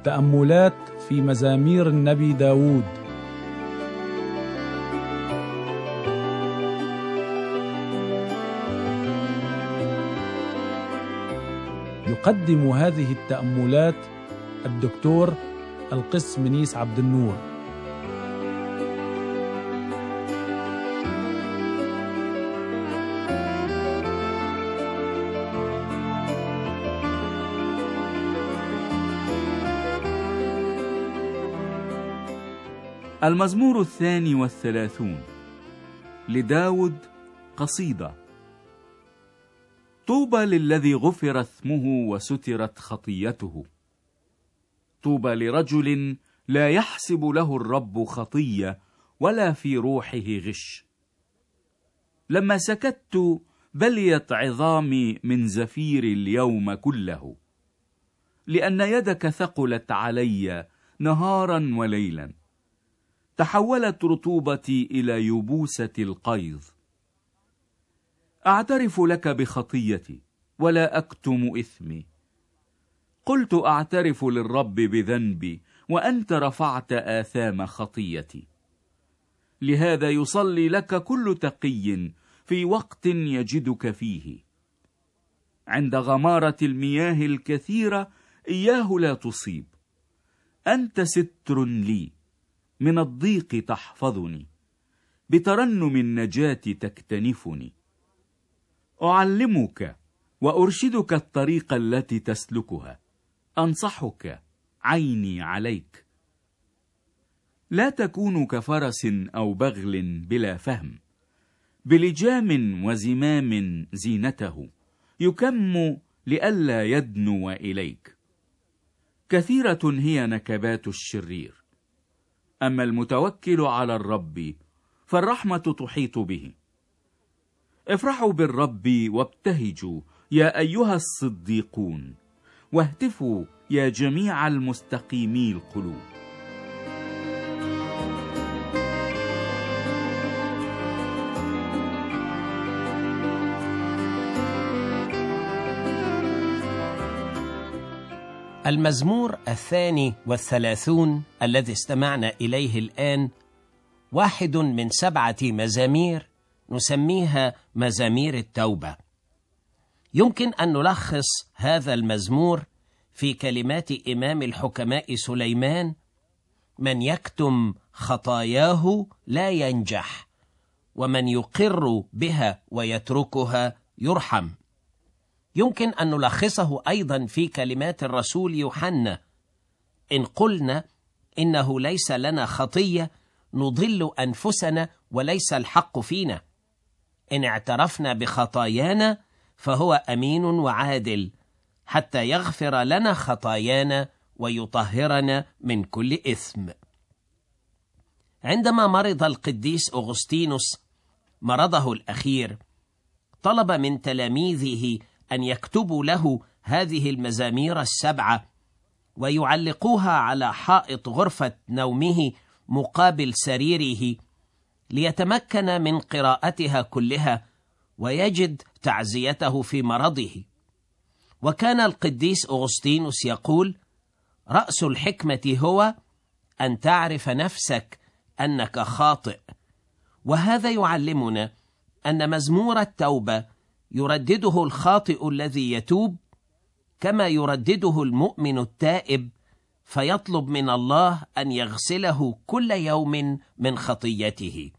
تأملات في مزامير النبي داود. يقدم هذه التأملات الدكتور القس منيس عبد النور. المزمور 32 لداود، قصيدة. طوبى للذي غفر اسمه وسترت خطيته. طوبى لرجل لا يحسب له الرب خطية ولا في روحه غش. لما سكت بليت عظامي من زفير اليوم كله، لأن يدك ثقلت علي نهارا وليلا. تحولت رطوبتي إلى يبوسة القيظ. أعترف لك بخطيتي ولا أكتم إثمي. قلت أعترف للرب بذنبي وأنت رفعت آثام خطيتي. لهذا يصلي لك كل تقي في وقت يجدك فيه. عند غمارة المياه الكثيرة إياه لا تصيب. أنت ستر لي، من الضيق تحفظني، بترنم النجاة تكتنفني. أعلمك وأرشدك الطريق التي تسلكها، أنصحك عيني عليك. لا تكون كفرس أو بغل بلا فهم، بلجام وزمام زينته، يكم لئلا يدنو إليك. كثيرة هي نكبات الشرير، أما المتوكل على الرب فالرحمة تحيط به. افرحوا بالرب وابتهجوا يا أيها الصديقون، واهتفوا يا جميع المستقيمي القلوب. المزمور 32 الذي استمعنا إليه الآن واحد من 7 مزامير نسميها مزامير التوبة. يمكن أن نلخص هذا المزمور في كلمات إمام الحكماء سليمان: من يكتم خطاياه لا ينجح، ومن يقر بها ويتركها يرحم. يمكن أن نلخصه أيضا في كلمات الرسول يوحنا: إن قلنا إنه ليس لنا خطية نضل أنفسنا وليس الحق فينا. إن اعترفنا بخطايانا فهو أمين وعادل حتى يغفر لنا خطايانا ويطهرنا من كل إثم. عندما مرض القديس أغسطينوس مرضه الأخير، طلب من تلاميذه أن يكتبوا له هذه المزامير 7 ويعلقوها على حائط غرفة نومه مقابل سريره، ليتمكن من قراءتها كلها ويجد تعزيته في مرضه. وكان القديس أغسطينوس يقول: رأس الحكمة هو أن تعرف نفسك أنك خاطئ. وهذا يعلمنا أن مزمور التوبة يردده الخاطئ الذي يتوب كما يردده المؤمن التائب، فيطلب من الله أن يغسله كل يوم من خطيته.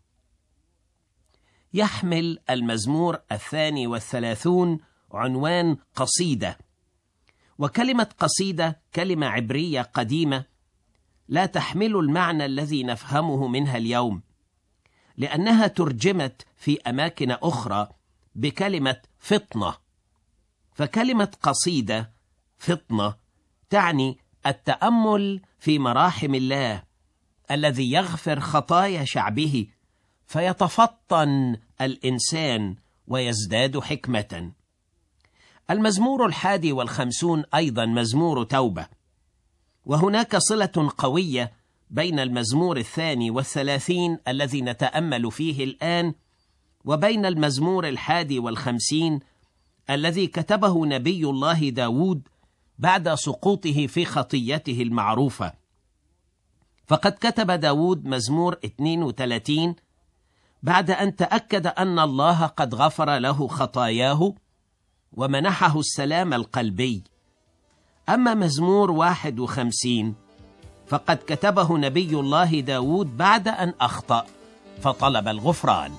يحمل المزمور 32 عنوان قصيدة، وكلمة قصيدة كلمة عبرية قديمة لا تحمل المعنى الذي نفهمه منها اليوم، لأنها ترجمت في أماكن أخرى بكلمة فطنة. فكلمة قصيدة فطنة تعني التأمل في مراحم الله الذي يغفر خطايا شعبه، فيتفطن الإنسان ويزداد حكمة. المزمور 51 أيضا مزمور توبة، وهناك صلة قوية بين المزمور 32 الذي نتأمل فيه الآن وبين المزمور 51 الذي كتبه نبي الله داود بعد سقوطه في خطيته المعروفة. فقد كتب داود مزمور 32 بعد أن تأكد أن الله قد غفر له خطاياه ومنحه السلام القلبي. أما مزمور 51 فقد كتبه نبي الله داود بعد أن أخطأ فطلب الغفران.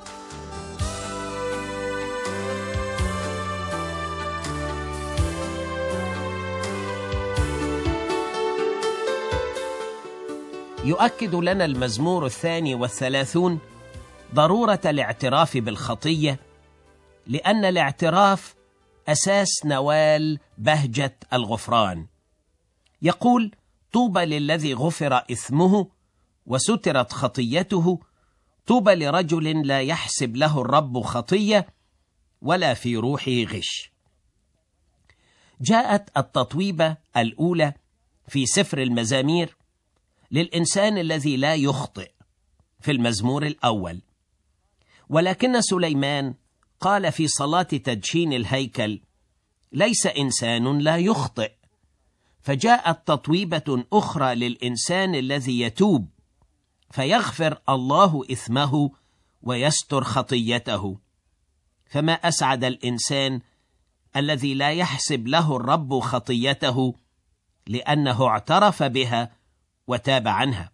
يؤكد لنا المزمور 32 ضرورة الاعتراف بالخطية، لأن الاعتراف أساس نوال بهجة الغفران. يقول: طوبى للذي غفر إثمه وسترت خطيته، طوبى لرجل لا يحسب له الرب خطية ولا في روحه غش. جاءت التطويبة الأولى في سفر المزامير للإنسان الذي لا يخطئ في المزمور الأول، ولكن سليمان قال في صلاة تدشين الهيكل: ليس إنسان لا يخطئ، فجاءت تطويبة أخرى للإنسان الذي يتوب فيغفر الله إثمه ويستر خطيته. فما أسعد الإنسان الذي لا يحسب له الرب خطيته، لأنه اعترف بها وتاب عنها.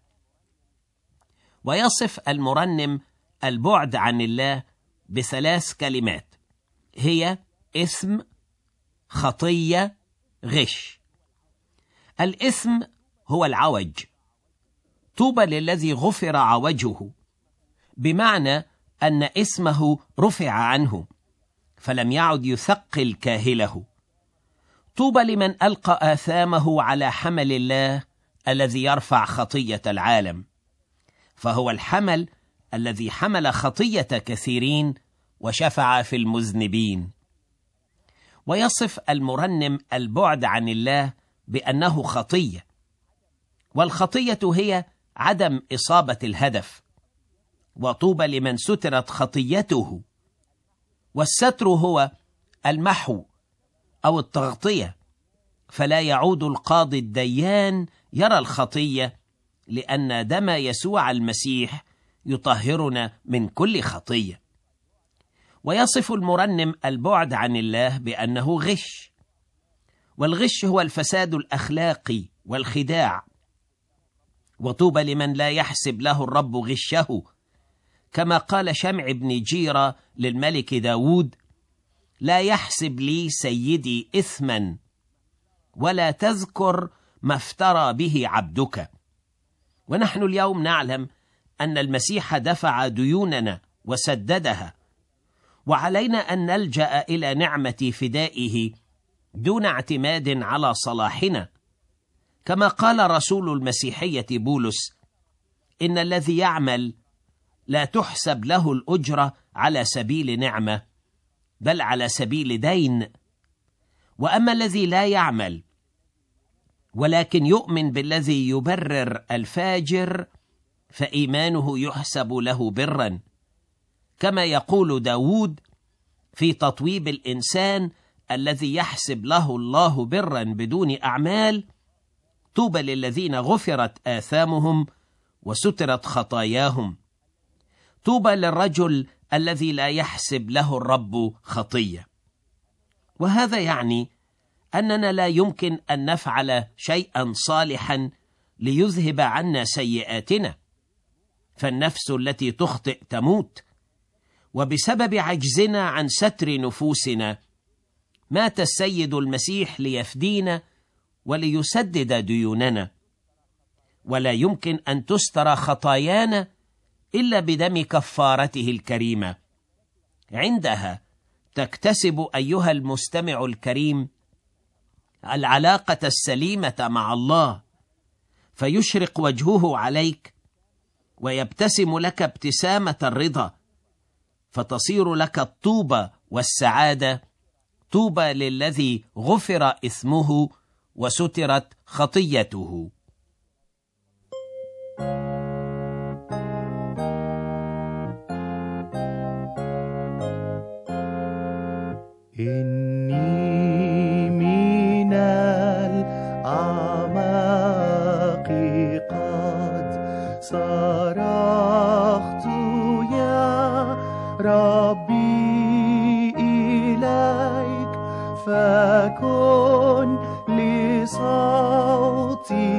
ويصف المرنم البعد عن الله بثلاث كلمات، هي إثم، خطية، غش. الإثم هو العوج. طوبى للذي غفر عوجه، بمعنى أن إثمه رفع عنه فلم يعد يثقل كاهله. طوبى لمن ألقى آثامه على حمل الله الذي يرفع خطية العالم، فهو الحمل الذي حمل خطية كثيرين وشفع في المذنبين. ويصف المرنم البعد عن الله بأنه خطية، والخطية هي عدم إصابة الهدف. وطوبى لمن سترت خطيته، والستر هو المحو أو التغطية، فلا يعود القاضي الديان يرى الخطية، لأن دم يسوع المسيح يطهرنا من كل خطية. ويصف المرنم البعد عن الله بأنه غش، والغش هو الفساد الأخلاقي والخداع. وطوبى لمن لا يحسب له الرب غشه، كما قال شمع بن جيرة للملك داود: لا يحسب لي سيدي إثما ولا تذكر ما افترى به عبدك. ونحن اليوم نعلم أن المسيح دفع ديوننا وسددها، وعلينا أن نلجأ إلى نعمة فدائه دون اعتماد على صلاحنا، كما قال رسول المسيحية بولس: إن الذي يعمل لا تحسب له الأجرة على سبيل نعمة، بل على سبيل دين. وأما الذي لا يعمل ولكن يؤمن بالذي يبرر الفاجر، فإيمانه يحسب له برا، كما يقول داود في تطويب الإنسان الذي يحسب له الله برا بدون أعمال: طوبى للذين غفرت آثامهم وسترت خطاياهم. طوبى للرجل الذي لا يحسب له الرب خطية. وهذا يعني أننا لا يمكن أن نفعل شيئا صالحا ليذهب عنا سيئاتنا، فالنفس التي تخطئ تموت، وبسبب عجزنا عن ستر نفوسنا مات السيد المسيح ليفدينا وليسدد ديوننا. ولا يمكن أن تستر خطايانا إلا بدم كفارته الكريمة. عندها تكتسب أيها المستمع الكريم العلاقة السليمة مع الله، فيشرق وجهه عليك ويبتسم لك ابتسامة الرضا، فتصير لك الطوبى والسعادة. طوبى للذي غفر إثمه وسترت خطيته. إني من ربي إليك، فكن لصوتي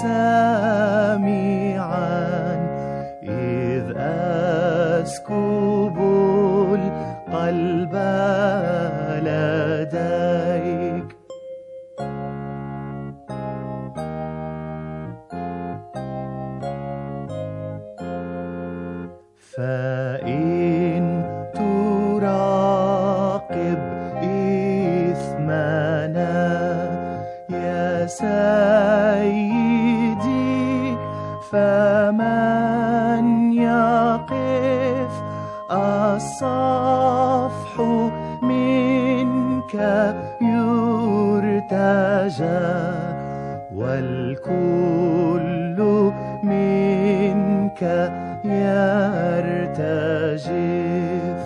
سامعا إذ أسكب القلب لديك. فإن تراقب إثمنا يا سيدي، فمن يقف الصفح منك يرتجى، والكل منك يرتجف.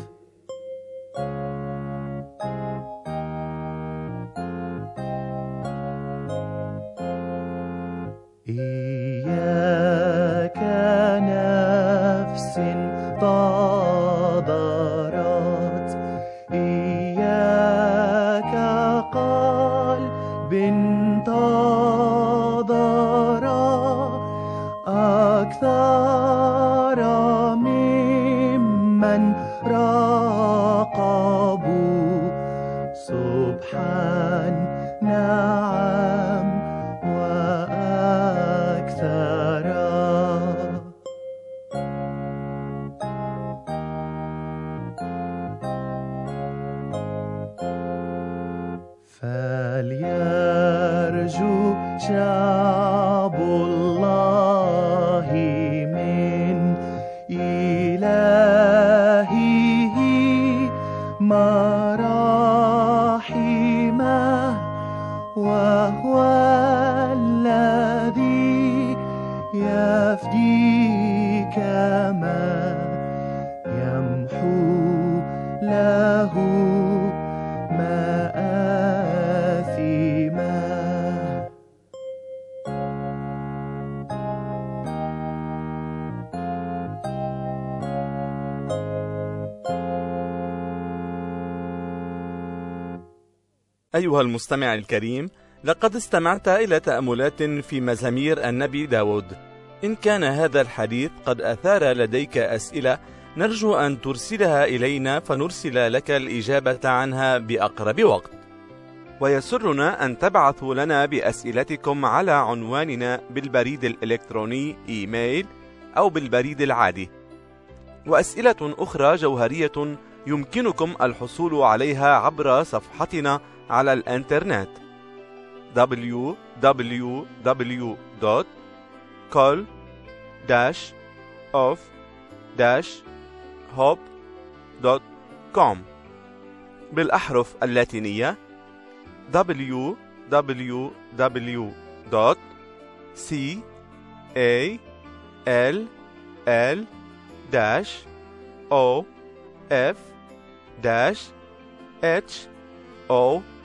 إياك نفس تضرت، إياك قلب تضرر أكثر ممن راقبوا، سبحان نعم وأكثر. فليرجو شعب الله من إلهه مراحمه، وهو الذي يفدي كما يمحو له مآثمه. أيها المستمع الكريم، لقد استمعت إلى تأملات في مزامير النبي داود. إن كان هذا الحديث قد أثار لديك أسئلة، نرجو أن ترسلها إلينا فنرسل لك الإجابة عنها بأقرب وقت. ويسرنا أن تبعثوا لنا بأسئلتكم على عنواننا بالبريد الإلكتروني إيميل أو بالبريد العادي. وأسئلة أخرى جوهرية يمكنكم الحصول عليها عبر صفحتنا على الإنترنت www.call-of-hope.com بالأحرف اللاتينية www.call-of-hope.com